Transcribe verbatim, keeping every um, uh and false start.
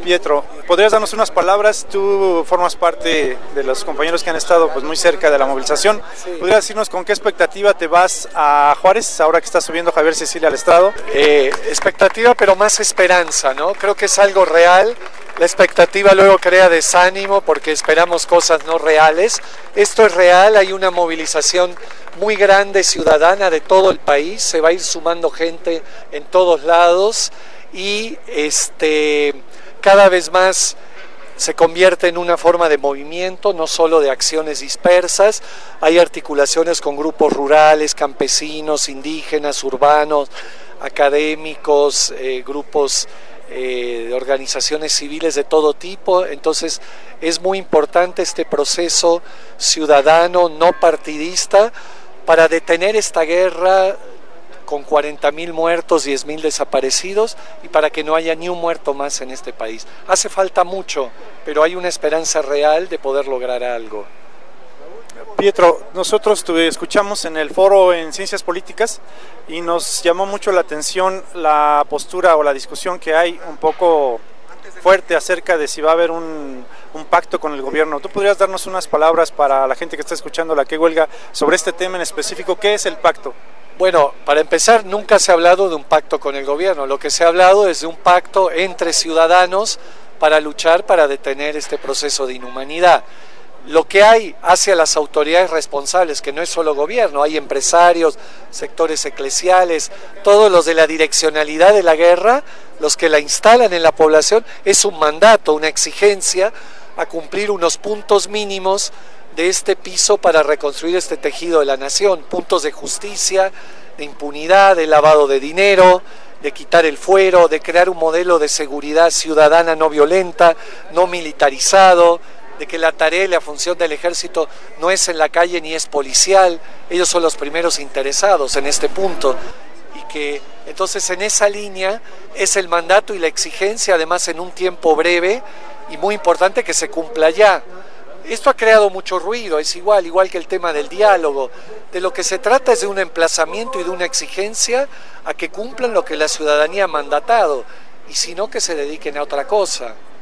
Pietro, ¿podrías darnos unas palabras? Tú formas parte de los compañeros que han estado pues muy cerca de la movilización. Sí. ¿Podrías decirnos con qué expectativa te vas a Juárez ahora que está subiendo Javier Cecilia al estrado? Eh, expectativa, pero más esperanza, ¿no? Creo que es algo real. La expectativa luego crea desánimo porque esperamos cosas no reales. Esto es real, hay una movilización muy grande ciudadana de todo el país, se va a ir sumando gente en todos lados y este, cada vez más se convierte en una forma de movimiento, no solo de acciones dispersas. Hay articulaciones con grupos rurales, campesinos, indígenas, urbanos, académicos, eh, grupos eh, de organizaciones civiles de todo tipo. Entonces es muy importante este proceso ciudadano, no partidista, para detener esta guerra con cuarenta mil muertos, diez mil desaparecidos y para que no haya ni un muerto más en este país. Hace falta mucho, pero hay una esperanza real de poder lograr algo. Pietro, nosotros te escuchamos en el foro en Ciencias Políticas y nos llamó mucho la atención la postura o la discusión que hay un poco fuerte acerca de si va a haber un, un pacto con el gobierno. ¿Tú podrías darnos unas palabras para la gente que está escuchando la que huelga sobre este tema en específico? ¿Qué es el pacto? Bueno, para empezar, nunca se ha hablado de un pacto con el gobierno. Lo que se ha hablado es de un pacto entre ciudadanos para luchar, para detener este proceso de inhumanidad. Lo que hay hacia las autoridades responsables, que no es solo gobierno, hay empresarios, sectores eclesiales, todos los de la direccionalidad de la guerra, los que la instalan en la población, es un mandato, una exigencia a cumplir unos puntos mínimos de este piso para reconstruir este tejido de la nación, puntos de justicia, de impunidad, de lavado de dinero, de quitar el fuero, de crear un modelo de seguridad ciudadana no violenta, no militarizado, de que la tarea y la función del ejército no es en la calle ni es policial, ellos son los primeros interesados en este punto, y que entonces en esa línea es el mandato y la exigencia, además en un tiempo breve y muy importante que se cumpla ya. Esto ha creado mucho ruido, es igual, igual que el tema del diálogo. De lo que se trata es de un emplazamiento y de una exigencia a que cumplan lo que la ciudadanía ha mandatado, y si no, que se dediquen a otra cosa.